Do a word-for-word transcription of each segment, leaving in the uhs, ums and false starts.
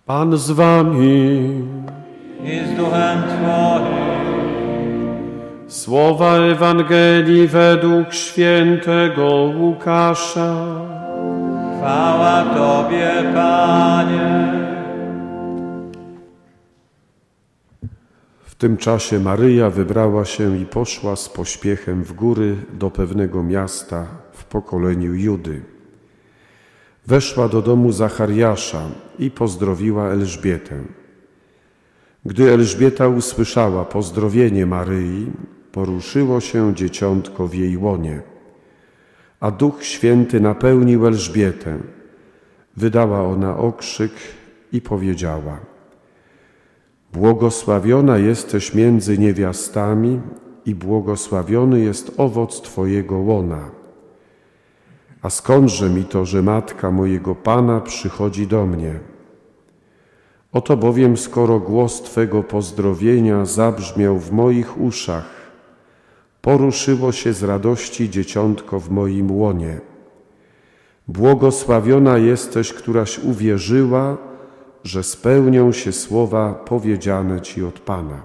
Pan z wami i z duchem Twoim. Słowa Ewangelii według świętego Łukasza. Chwała Tobie, Panie. W tym czasie Maryja wybrała się i poszła z pośpiechem w góry do pewnego miasta w pokoleniu Judy. Weszła do domu Zachariasza i pozdrowiła Elżbietę. Gdy Elżbieta usłyszała pozdrowienie Maryi, poruszyło się dzieciątko w jej łonie, a Duch Święty napełnił Elżbietę. Wydała ona okrzyk i powiedziała: Błogosławiona jesteś między niewiastami i błogosławiony jest owoc Twojego łona. A skądże mi to, że matka mojego Pana przychodzi do mnie? Oto bowiem, skoro głos Twego pozdrowienia zabrzmiał w moich uszach, poruszyło się z radości dzieciątko w moim łonie. Błogosławiona jesteś, któraś uwierzyła, że spełnią się słowa powiedziane Ci od Pana.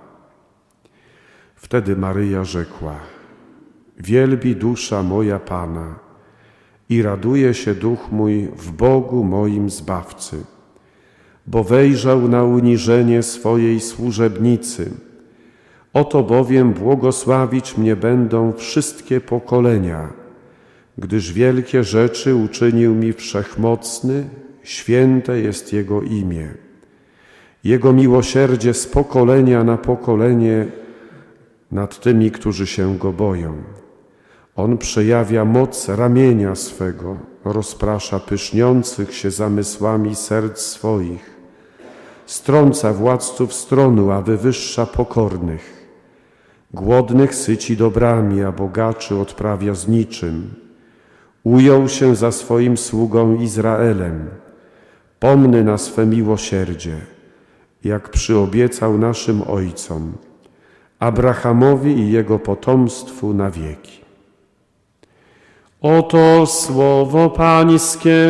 Wtedy Maryja rzekła: Wielbi dusza moja Pana i raduje się duch mój w Bogu moim Zbawcy, bo wejrzał na uniżenie swojej służebnicy. Oto bowiem błogosławić mnie będą wszystkie pokolenia, gdyż wielkie rzeczy uczynił mi Wszechmocny, święte jest Jego imię. Jego miłosierdzie z pokolenia na pokolenie nad tymi, którzy się Go boją. On przejawia moc ramienia swego, rozprasza pyszniących się zamysłami serc swoich, strąca władców z tronu, a wywyższa pokornych. Głodnych syci dobrami, a bogaczy odprawia z niczym. Ujął się za swoim sługą Izraelem, pomny na swe miłosierdzie, jak przyobiecał naszym ojcom, Abrahamowi i jego potomstwu na wieki. Oto słowo Pańskie.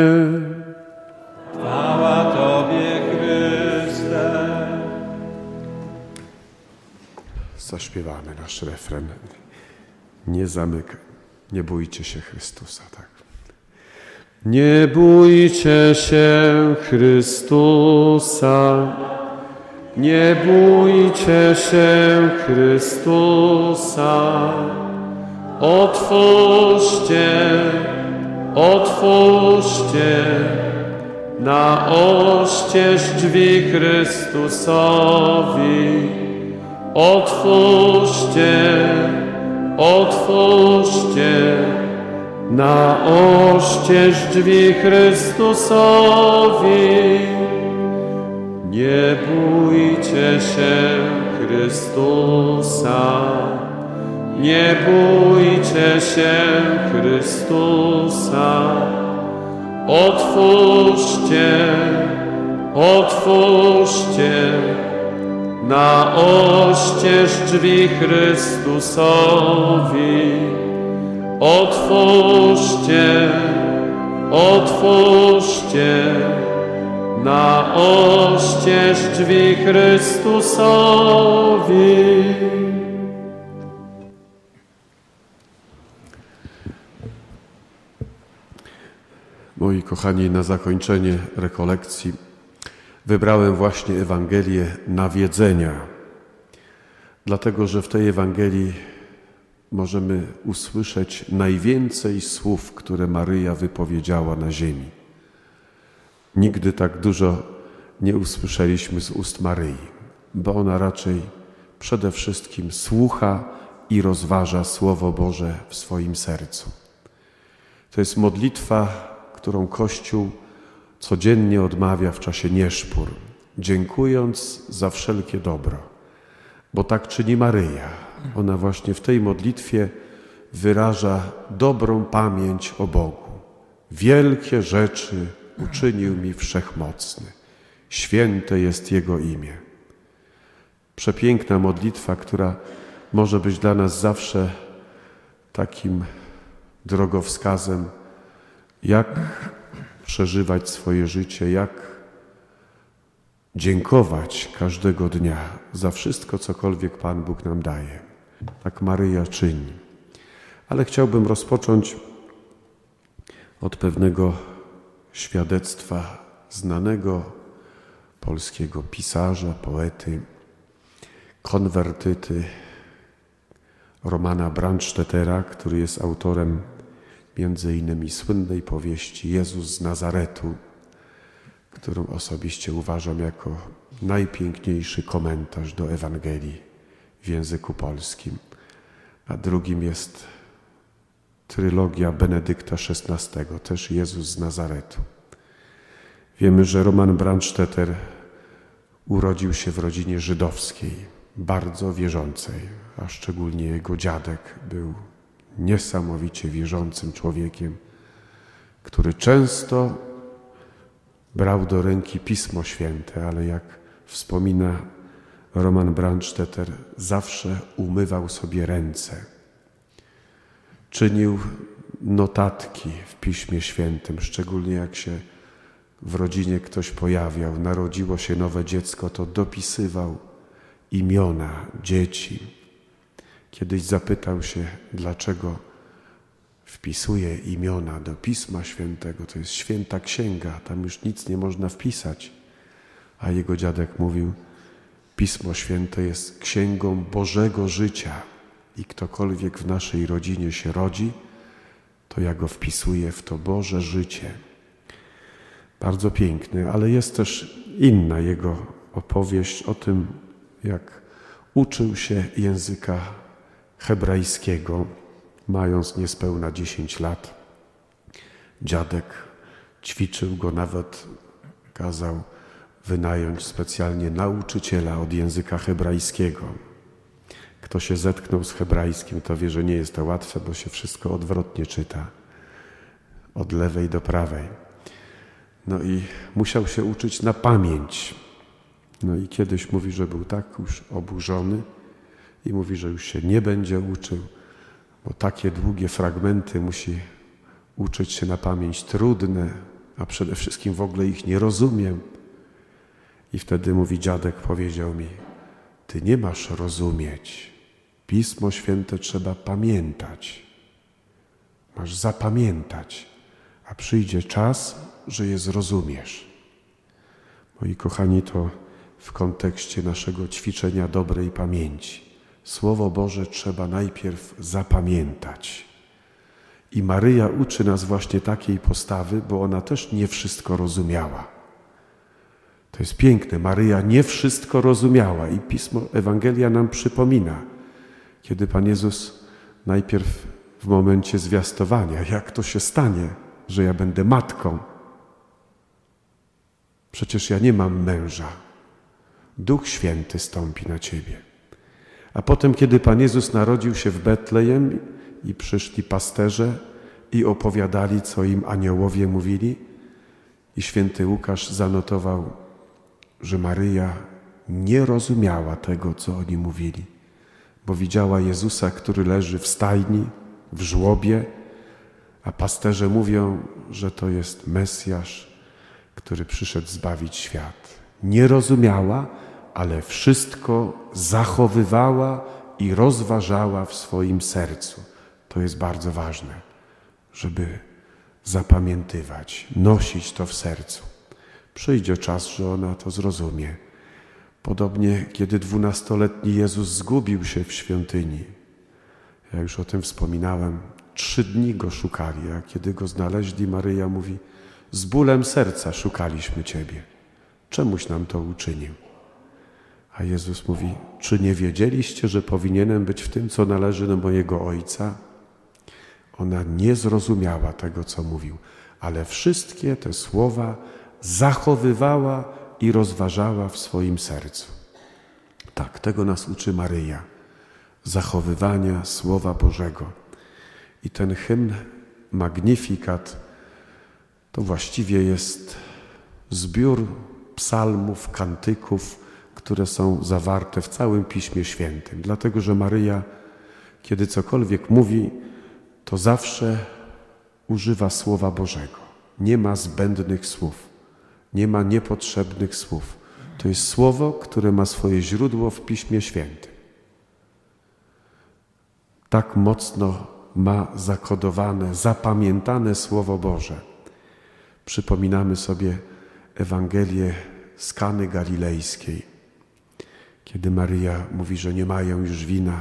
Chwała Tobie, Chryste. Zaśpiewamy nasz refren. Nie zamykaj, nie bójcie się Chrystusa, tak. Nie bójcie się Chrystusa, nie bójcie się Chrystusa. Otwórzcie, otwórzcie na oścież drzwi Chrystusowi. Otwórzcie, otwórzcie na oścież drzwi Chrystusowi. Nie bójcie się Chrystusa, nie bójcie się Chrystusa. Otwórzcie, otwórzcie na oścież drzwi Chrystusowi. Otwórzcie, otwórzcie na oścież drzwi Chrystusowi. Moi kochani, na zakończenie rekolekcji wybrałem właśnie Ewangelię nawiedzenia, dlatego że w tej Ewangelii możemy usłyszeć najwięcej słów, które Maryja wypowiedziała na ziemi. Nigdy tak dużo nie usłyszeliśmy z ust Maryi, bo ona raczej przede wszystkim słucha i rozważa Słowo Boże w swoim sercu. To jest modlitwa, którą Kościół codziennie odmawia w czasie nieszpór, dziękując za wszelkie dobro, bo tak czyni Maryja. Ona właśnie w tej modlitwie wyraża dobrą pamięć o Bogu. Wielkie rzeczy uczynił mi Wszechmocny. Święte jest Jego imię. Przepiękna modlitwa, która może być dla nas zawsze takim drogowskazem, jak przeżywać swoje życie, jak dziękować każdego dnia za wszystko, cokolwiek Pan Bóg nam daje. Tak Maryja czyni. Ale chciałbym rozpocząć od pewnego świadectwa znanego polskiego pisarza, poety, konwertyty Romana Brandstättera, który jest autorem między innymi słynnej powieści Jezus z Nazaretu, którą osobiście uważam jako najpiękniejszy komentarz do Ewangelii w języku polskim. A drugim jest trylogia Benedykta szesnastego, też Jezus z Nazaretu. Wiemy, że Roman Brandstätter urodził się w rodzinie żydowskiej, bardzo wierzącej, a szczególnie jego dziadek był niesamowicie wierzącym człowiekiem, który często brał do ręki Pismo Święte, ale jak wspomina Roman Brandstätter, zawsze umywał sobie ręce. Czynił notatki w Piśmie Świętym, szczególnie jak się w rodzinie ktoś pojawiał, narodziło się nowe dziecko, to dopisywał imiona dzieci. Kiedyś zapytał się, dlaczego wpisuje imiona do Pisma Świętego. To jest święta księga, tam już nic nie można wpisać. A jego dziadek mówił, Pismo Święte jest księgą Bożego życia i ktokolwiek w naszej rodzinie się rodzi, to ja go wpisuję w to Boże życie. Bardzo piękny, ale jest też inna jego opowieść o tym, jak uczył się języka hebrajskiego, mając niespełna dziesięć lat. Dziadek ćwiczył go, nawet kazał wynająć specjalnie nauczyciela od języka hebrajskiego. Kto się zetknął z hebrajskim, to wie, że nie jest to łatwe, bo się wszystko odwrotnie czyta, od lewej do prawej. No i musiał się uczyć na pamięć. No i kiedyś mówi, że był tak już oburzony i mówi, że już się nie będzie uczył, bo takie długie fragmenty musi uczyć się na pamięć, trudne, a przede wszystkim w ogóle ich nie rozumiem. I wtedy mówi, dziadek powiedział mi, ty nie masz rozumieć. Pismo Święte trzeba pamiętać. Masz zapamiętać, a przyjdzie czas, że je zrozumiesz. Moi kochani, to w kontekście naszego ćwiczenia dobrej pamięci. Słowo Boże trzeba najpierw zapamiętać. I Maryja uczy nas właśnie takiej postawy, bo ona też nie wszystko rozumiała. To jest piękne. Maryja nie wszystko rozumiała i Pismo, Ewangelia nam przypomina, kiedy Pan Jezus najpierw w momencie zwiastowania, jak to się stanie, że ja będę matką. Przecież ja nie mam męża. Duch Święty stąpi na ciebie. A potem, kiedy Pan Jezus narodził się w Betlejem i przyszli pasterze i opowiadali, co im aniołowie mówili, i święty Łukasz zanotował, że Maryja nie rozumiała tego, co oni mówili, bo widziała Jezusa, który leży w stajni, w żłobie, a pasterze mówią, że to jest Mesjasz, który przyszedł zbawić świat. Nie rozumiała, ale wszystko zachowywała i rozważała w swoim sercu. To jest bardzo ważne, żeby zapamiętywać, nosić to w sercu. Przyjdzie czas, że ona to zrozumie. Podobnie, kiedy dwunastoletni Jezus zgubił się w świątyni. Ja już o tym wspominałem. Trzy dni Go szukali, a kiedy Go znaleźli, Maryja mówi, z bólem serca szukaliśmy Ciebie. Czemuś nam to uczynił? A Jezus mówi, czy nie wiedzieliście, że powinienem być w tym, co należy do mojego Ojca? Ona nie zrozumiała tego, co mówił, ale wszystkie te słowa zachowywała i rozważała w swoim sercu. Tak, tego nas uczy Maryja, zachowywania Słowa Bożego. I ten hymn Magnificat to właściwie jest zbiór psalmów, kantyków, które są zawarte w całym Piśmie Świętym. Dlatego, że Maryja, kiedy cokolwiek mówi, to zawsze używa Słowa Bożego. Nie ma zbędnych słów, nie ma niepotrzebnych słów. To jest słowo, które ma swoje źródło w Piśmie Świętym. Tak mocno ma zakodowane, zapamiętane Słowo Boże. Przypominamy sobie Ewangelię z Kany Galilejskiej, kiedy Maryja mówi, że nie mają już wina.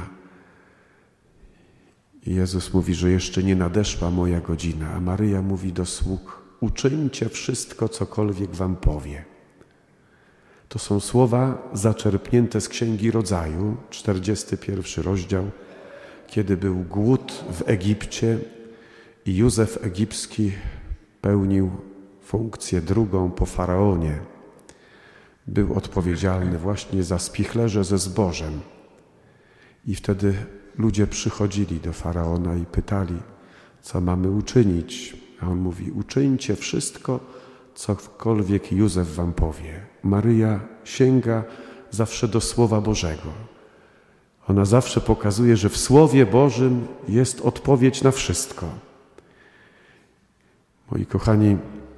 I Jezus mówi, że jeszcze nie nadeszła moja godzina, a Maryja mówi do sług: uczyńcie wszystko, cokolwiek wam powie. To są słowa zaczerpnięte z Księgi Rodzaju, czterdziesty pierwszy rozdział, kiedy był głód w Egipcie i Józef Egipski pełnił funkcję drugą po Faraonie. Był odpowiedzialny właśnie za spichlerze ze zbożem. I wtedy ludzie przychodzili do Faraona i pytali, co mamy uczynić. A on mówi: uczyńcie wszystko, cokolwiek Józef wam powie. Maryja sięga zawsze do Słowa Bożego. Ona zawsze pokazuje, że w Słowie Bożym jest odpowiedź na wszystko. Moi kochani,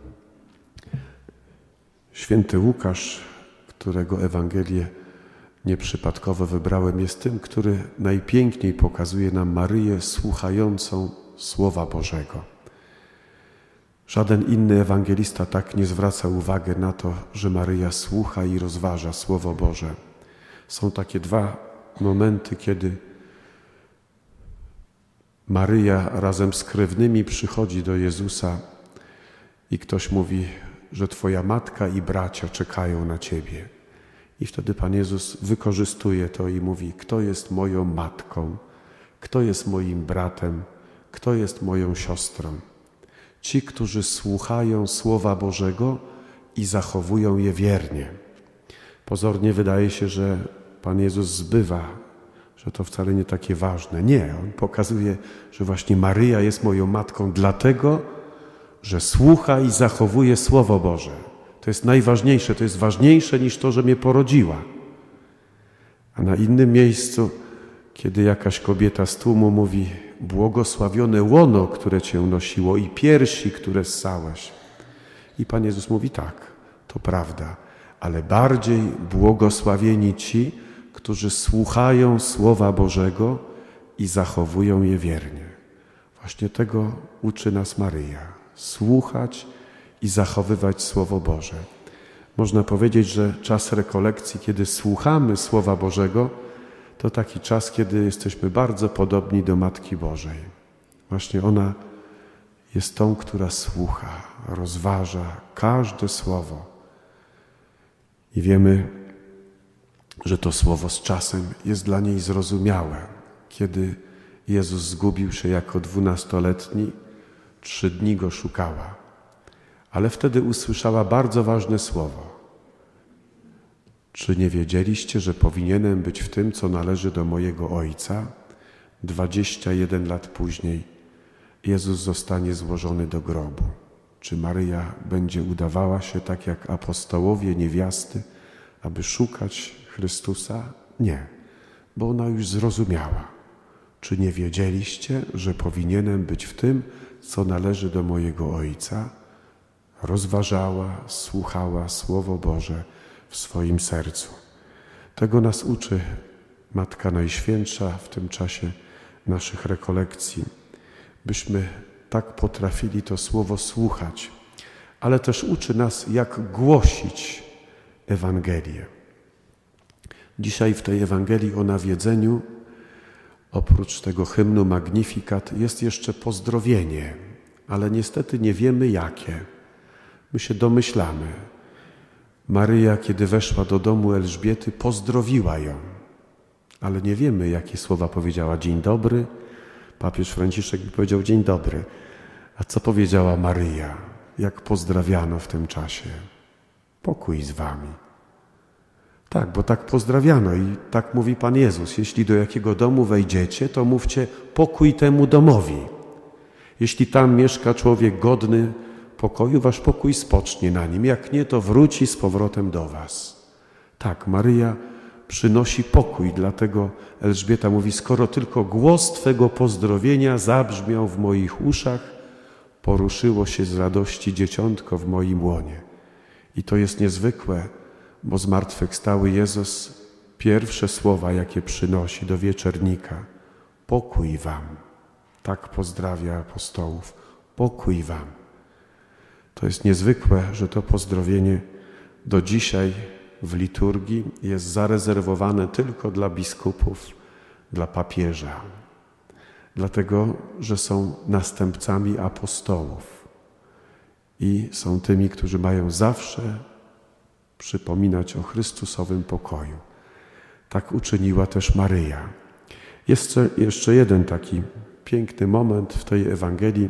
święty Łukasz, którego Ewangelię nieprzypadkowo wybrałem, jest tym, który najpiękniej pokazuje nam Maryję słuchającą Słowa Bożego. Żaden inny ewangelista tak nie zwraca uwagi na to, że Maryja słucha i rozważa Słowo Boże. Są takie dwa momenty, kiedy Maryja razem z krewnymi przychodzi do Jezusa i ktoś mówi, że Twoja matka i bracia czekają na Ciebie. I wtedy Pan Jezus wykorzystuje to i mówi: kto jest moją matką, kto jest moim bratem, kto jest moją siostrą. Ci, którzy słuchają Słowa Bożego i zachowują je wiernie. Pozornie wydaje się, że Pan Jezus zbywa, że to wcale nie takie ważne. Nie, On pokazuje, że właśnie Maryja jest moją matką dlatego, że słucha i zachowuje Słowo Boże. To jest najważniejsze, to jest ważniejsze niż to, że mnie porodziła. A na innym miejscu, kiedy jakaś kobieta z tłumu mówi: błogosławione łono, które Cię nosiło, i piersi, które ssałeś. I Pan Jezus mówi: tak, to prawda, ale bardziej błogosławieni ci, którzy słuchają Słowa Bożego i zachowują je wiernie. Właśnie tego uczy nas Maryja. Słuchać i zachowywać Słowo Boże. Można powiedzieć, że czas rekolekcji, kiedy słuchamy Słowa Bożego, to taki czas, kiedy jesteśmy bardzo podobni do Matki Bożej. Właśnie ona jest tą, która słucha, rozważa każde słowo. I wiemy, że to słowo z czasem jest dla niej zrozumiałe. Kiedy Jezus zgubił się jako dwunastoletni, trzy dni Go szukała. Ale wtedy usłyszała bardzo ważne słowo. Czy nie wiedzieliście, że powinienem być w tym, co należy do mojego Ojca? Dwadzieścia jeden lat później Jezus zostanie złożony do grobu. Czy Maryja będzie udawała się tak jak apostołowie, niewiasty, aby szukać Chrystusa? Nie, bo ona już zrozumiała. Czy nie wiedzieliście, że powinienem być w tym, co należy do mojego Ojca? Rozważała, słuchała Słowo Boże w swoim sercu. Tego nas uczy Matka Najświętsza w tym czasie naszych rekolekcji, byśmy tak potrafili to Słowo słuchać, ale też uczy nas, jak głosić Ewangelię. Dzisiaj w tej Ewangelii o nawiedzeniu, oprócz tego hymnu Magnificat, jest jeszcze pozdrowienie, ale niestety nie wiemy jakie. My się domyślamy. Maryja, kiedy weszła do domu Elżbiety, pozdrowiła ją, ale nie wiemy, jakie słowa powiedziała. Dzień dobry. Papież Franciszek powiedział dzień dobry. A co powiedziała Maryja? Jak pozdrawiano w tym czasie? Pokój z wami. Tak, bo tak pozdrawiano i tak mówi Pan Jezus. Jeśli do jakiego domu wejdziecie, to mówcie pokój temu domowi. Jeśli tam mieszka człowiek godny pokoju, wasz pokój spocznie na nim. Jak nie, to wróci z powrotem do was. Tak, Maryja przynosi pokój, dlatego Elżbieta mówi: skoro tylko głos Twego pozdrowienia zabrzmiał w moich uszach, poruszyło się z radości dzieciątko w moim łonie. I to jest niezwykłe, bo zmartwychwstały Jezus pierwsze słowa, jakie przynosi do wieczernika: pokój wam. Tak pozdrawia apostołów: pokój wam. To jest niezwykłe, że to pozdrowienie do dzisiaj w liturgii jest zarezerwowane tylko dla biskupów, dla papieża. Dlatego, że są następcami apostołów i są tymi, którzy mają zawsze przypominać o Chrystusowym pokoju. Tak uczyniła też Maryja. Jest jeszcze jeden taki piękny moment w tej Ewangelii.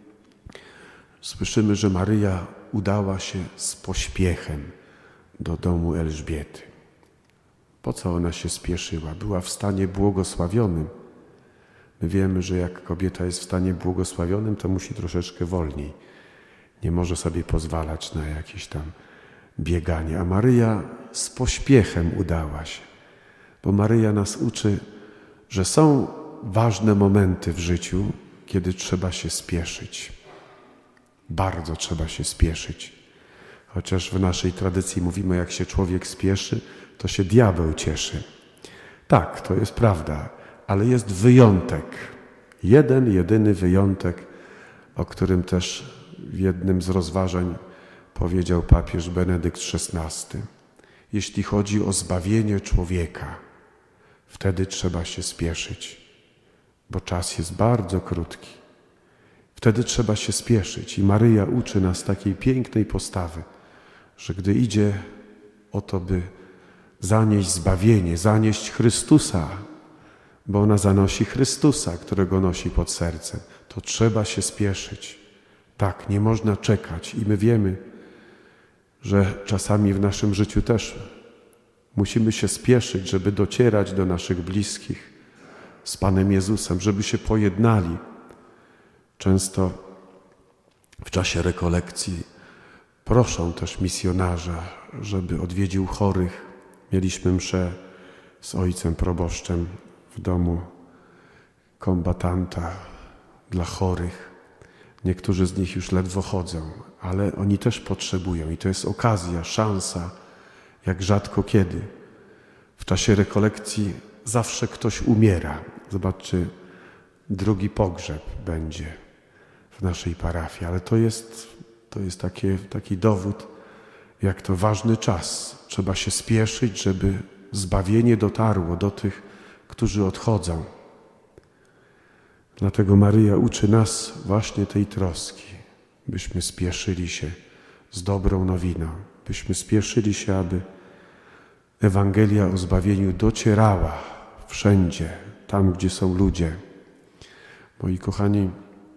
Słyszymy, że Maryja udała się z pośpiechem do domu Elżbiety. Po co ona się spieszyła? Była w stanie błogosławionym. My wiemy, że jak kobieta jest w stanie błogosławionym, to musi troszeczkę wolniej. Nie może sobie pozwalać na jakieś tam bieganie. A Maryja z pośpiechem udała się. Bo Maryja nas uczy, że są ważne momenty w życiu, kiedy trzeba się spieszyć. Bardzo trzeba się spieszyć. Chociaż w naszej tradycji mówimy, jak się człowiek spieszy, to się diabeł cieszy. Tak, to jest prawda, ale jest wyjątek. Jeden, jedyny wyjątek, o którym też w jednym z rozważań powiedział papież Benedykt szesnasty. Jeśli chodzi o zbawienie człowieka, wtedy trzeba się spieszyć, bo czas jest bardzo krótki. Wtedy trzeba się spieszyć i Maryja uczy nas takiej pięknej postawy, że gdy idzie o to, by zanieść zbawienie, zanieść Chrystusa, bo ona zanosi Chrystusa, którego nosi pod sercem, to trzeba się spieszyć. Tak, nie można czekać i my wiemy, że czasami w naszym życiu też musimy się spieszyć, żeby docierać do naszych bliskich z Panem Jezusem, żeby się pojednali. Często w czasie rekolekcji proszą też misjonarza, żeby odwiedził chorych. Mieliśmy mszę z ojcem proboszczem w domu kombatanta dla chorych. Niektórzy z nich już ledwo chodzą, ale oni też potrzebują i to jest okazja, szansa, jak rzadko kiedy. W czasie rekolekcji zawsze ktoś umiera. Zobaczcie, drugi pogrzeb będzie w naszej parafii, ale to jest, to jest takie, taki dowód, jak to ważny czas. Trzeba się spieszyć, żeby zbawienie dotarło do tych, którzy odchodzą. Dlatego Maryja uczy nas właśnie tej troski, byśmy spieszyli się z dobrą nowiną, byśmy spieszyli się, aby Ewangelia o zbawieniu docierała wszędzie, tam gdzie są ludzie. Moi kochani,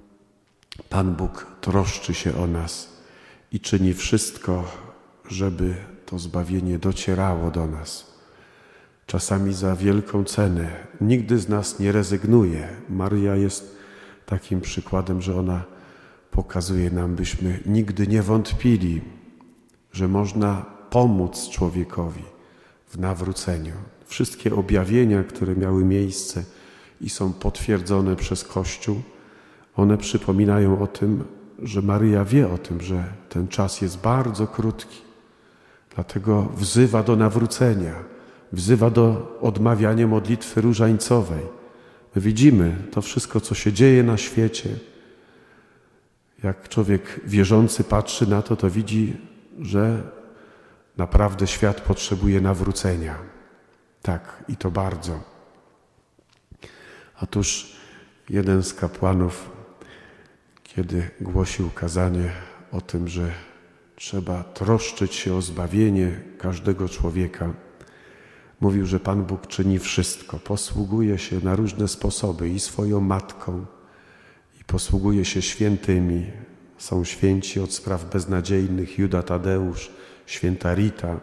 Pan Bóg troszczy się o nas i czyni wszystko, żeby to zbawienie docierało do nas. Czasami za wielką cenę. Nigdy z nas nie rezygnuje. Maryja jest takim przykładem, że ona pokazuje nam, byśmy nigdy nie wątpili, że można pomóc człowiekowi w nawróceniu. Wszystkie objawienia, które miały miejsce i są potwierdzone przez Kościół, one przypominają o tym, że Maryja wie o tym, że ten czas jest bardzo krótki. Dlatego wzywa do nawrócenia, wzywa do odmawiania modlitwy różańcowej. My widzimy to wszystko, co się dzieje na świecie. Jak człowiek wierzący patrzy na to, to widzi, że naprawdę świat potrzebuje nawrócenia. Tak, i to bardzo. Otóż jeden z kapłanów, kiedy głosił kazanie o tym, że trzeba troszczyć się o zbawienie każdego człowieka, mówił, że Pan Bóg czyni wszystko, posługuje się na różne sposoby i swoją matką, i posługuje się świętymi. Są święci od spraw beznadziejnych, Juda Tadeusz, święta Rita.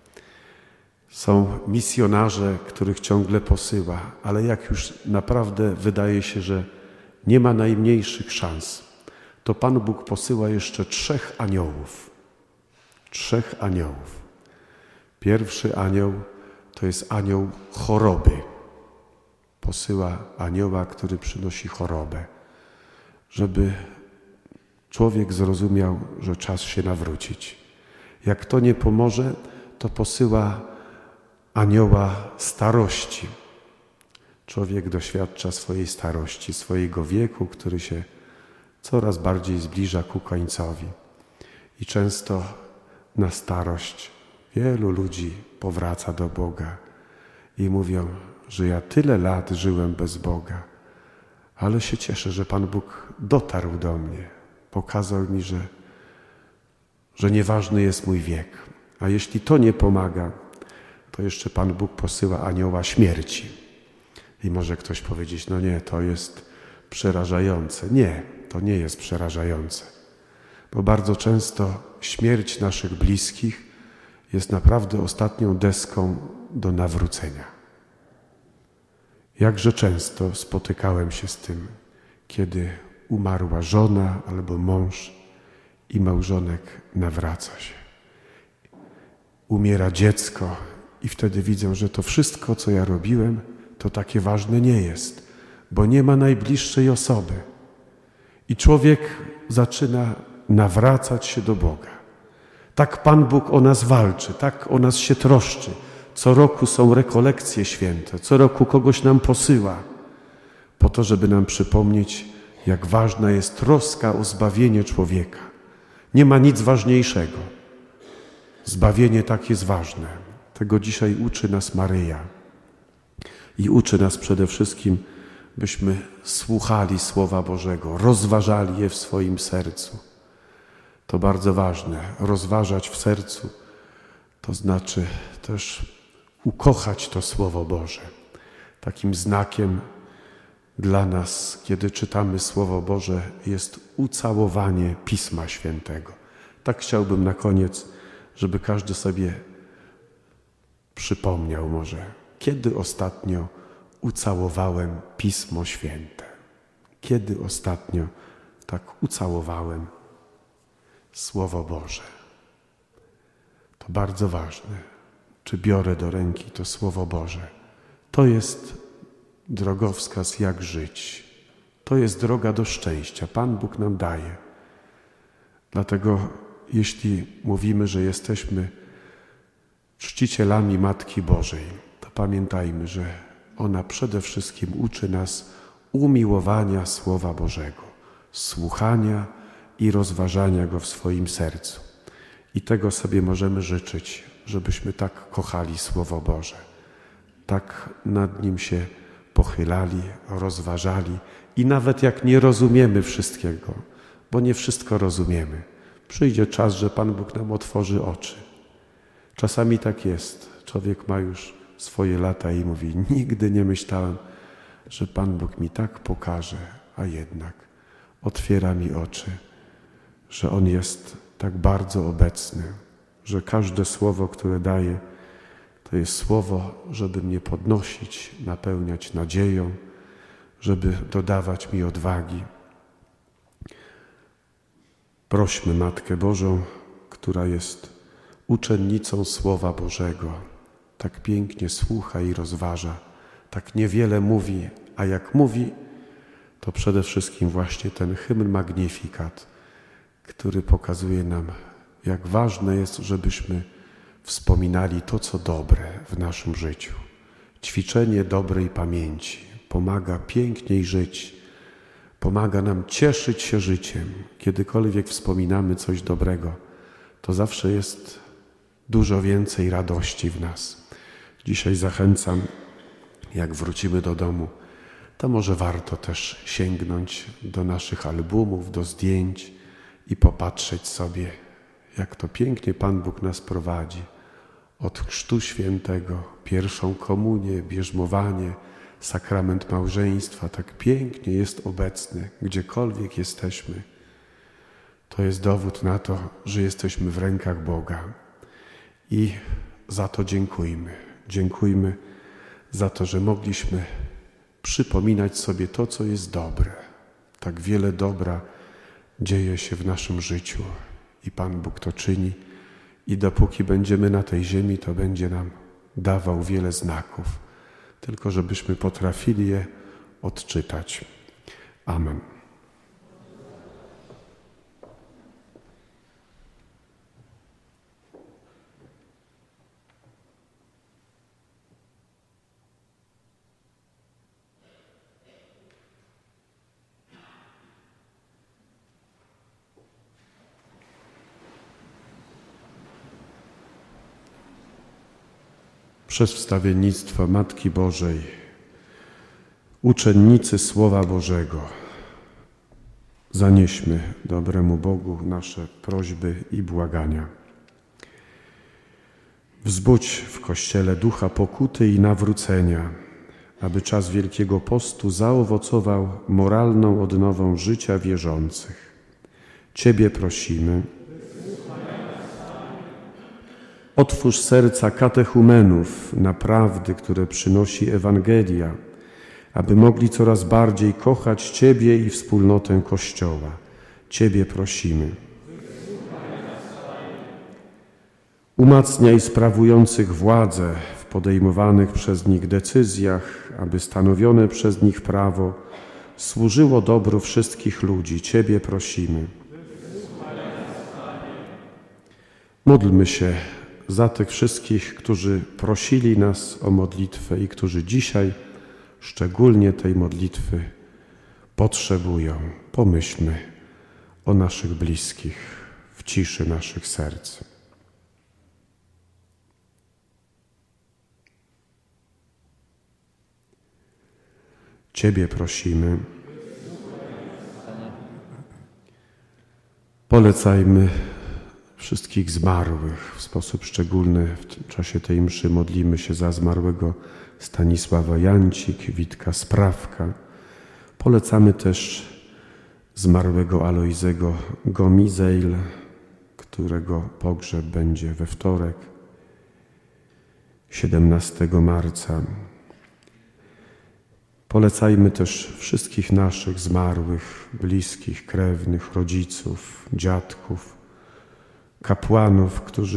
Są misjonarze, których ciągle posyła, ale jak już naprawdę wydaje się, że nie ma najmniejszych szans, to Pan Bóg posyła jeszcze trzech aniołów. Trzech aniołów. Pierwszy anioł to jest anioł choroby. Posyła anioła, który przynosi chorobę, żeby człowiek zrozumiał, że czas się nawrócić. Jak to nie pomoże, to posyła anioła starości. Człowiek doświadcza swojej starości, swojego wieku, który się coraz bardziej zbliża ku końcowi. I często na starość wielu ludzi powraca do Boga i mówią, że ja tyle lat żyłem bez Boga, ale się cieszę, że Pan Bóg dotarł do mnie, pokazał mi, że, że nieważny jest mój wiek. A jeśli to nie pomaga, to jeszcze Pan Bóg posyła anioła śmierci. I może ktoś powiedzieć, no nie, to jest przerażające. Nie, to nie jest przerażające. Bo bardzo często śmierć naszych bliskich jest naprawdę ostatnią deską do nawrócenia. Jakże często spotykałem się z tym, kiedy umarła żona albo mąż i małżonek nawraca się. Umiera dziecko i wtedy widzę, że to wszystko, co ja robiłem, to takie ważne nie jest, bo nie ma najbliższej osoby. I człowiek zaczyna nawracać się do Boga. Tak Pan Bóg o nas walczy, tak o nas się troszczy. Co roku są rekolekcje święte, co roku kogoś nam posyła, po to, żeby nam przypomnieć, jak ważna jest troska o zbawienie człowieka. Nie ma nic ważniejszego. Zbawienie tak jest ważne. Tego dzisiaj uczy nas Maryja. I uczy nas przede wszystkim, byśmy słuchali Słowa Bożego, rozważali je w swoim sercu. To bardzo ważne. Rozważać w sercu to znaczy też ukochać to Słowo Boże. Takim znakiem dla nas, kiedy czytamy Słowo Boże, jest ucałowanie Pisma Świętego. Tak chciałbym na koniec, żeby każdy sobie przypomniał może, kiedy ostatnio ucałowałem Pismo Święte. Kiedy ostatnio tak ucałowałem Słowo Boże. To bardzo ważne. Czy biorę do ręki to Słowo Boże? To jest drogowskaz, jak żyć. To jest droga do szczęścia. Pan Bóg nam daje. Dlatego jeśli mówimy, że jesteśmy czcicielami Matki Bożej, to pamiętajmy, że ona przede wszystkim uczy nas umiłowania Słowa Bożego, słuchania i rozważania Go w swoim sercu. I tego sobie możemy życzyć, żebyśmy tak kochali Słowo Boże, tak nad nim się pochylali, rozważali i nawet jak nie rozumiemy wszystkiego, bo nie wszystko rozumiemy, przyjdzie czas, że Pan Bóg nam otworzy oczy. Czasami tak jest. Człowiek ma już swoje lata i mówi, nigdy nie myślałem, że Pan Bóg mi tak pokaże, a jednak otwiera mi oczy, że On jest tak bardzo obecny, że każde słowo, które daje, to jest słowo, żeby mnie podnosić, napełniać nadzieją, żeby dodawać mi odwagi. Prośmy Matkę Bożą, która jest uczennicą Słowa Bożego, tak pięknie słucha i rozważa, tak niewiele mówi, a jak mówi, to przede wszystkim właśnie ten hymn Magnificat, który pokazuje nam, jak ważne jest, żebyśmy wspominali to, co dobre w naszym życiu. Ćwiczenie dobrej pamięci pomaga piękniej żyć, pomaga nam cieszyć się życiem. Kiedykolwiek wspominamy coś dobrego, to zawsze jest dużo więcej radości w nas. Dzisiaj zachęcam, jak wrócimy do domu, to może warto też sięgnąć do naszych albumów, do zdjęć i popatrzeć sobie, jak to pięknie Pan Bóg nas prowadzi. Od chrztu świętego, pierwszą komunię, bierzmowanie, sakrament małżeństwa, tak pięknie jest obecny, gdziekolwiek jesteśmy. To jest dowód na to, że jesteśmy w rękach Boga. I za to dziękujmy. Dziękujmy za to, że mogliśmy przypominać sobie to, co jest dobre. Tak wiele dobra dzieje się w naszym życiu i Pan Bóg to czyni. I dopóki będziemy na tej ziemi, to będzie nam dawał wiele znaków. Tylko żebyśmy potrafili je odczytać. Amen. przez wstawiennictwo Matki Bożej, uczennicy Słowa Bożego, zanieśmy dobremu Bogu nasze prośby i błagania. Wzbudź w Kościele ducha pokuty i nawrócenia, aby czas Wielkiego Postu zaowocował moralną odnową życia wierzących. Ciebie prosimy. Otwórz serca katechumenów na prawdy, które przynosi Ewangelia, aby mogli coraz bardziej kochać Ciebie i wspólnotę Kościoła. Ciebie prosimy. Umacniaj sprawujących władzę w podejmowanych przez nich decyzjach, aby stanowione przez nich prawo służyło dobru wszystkich ludzi. Ciebie prosimy. Módlmy się za tych wszystkich, którzy prosili nas o modlitwę i którzy dzisiaj szczególnie tej modlitwy potrzebują. Pomyślmy o naszych bliskich w ciszy naszych serc. Ciebie prosimy. Polecajmy wszystkich zmarłych. W sposób szczególny w czasie tej mszy modlimy się za zmarłego Stanisława Jancik, Witka Sprawka. Polecamy też zmarłego Alojzego Gomizejl, którego pogrzeb będzie we wtorek, siedemnastego marca. Polecajmy też wszystkich naszych zmarłych, bliskich, krewnych, rodziców, dziadków, kapłanów, którzy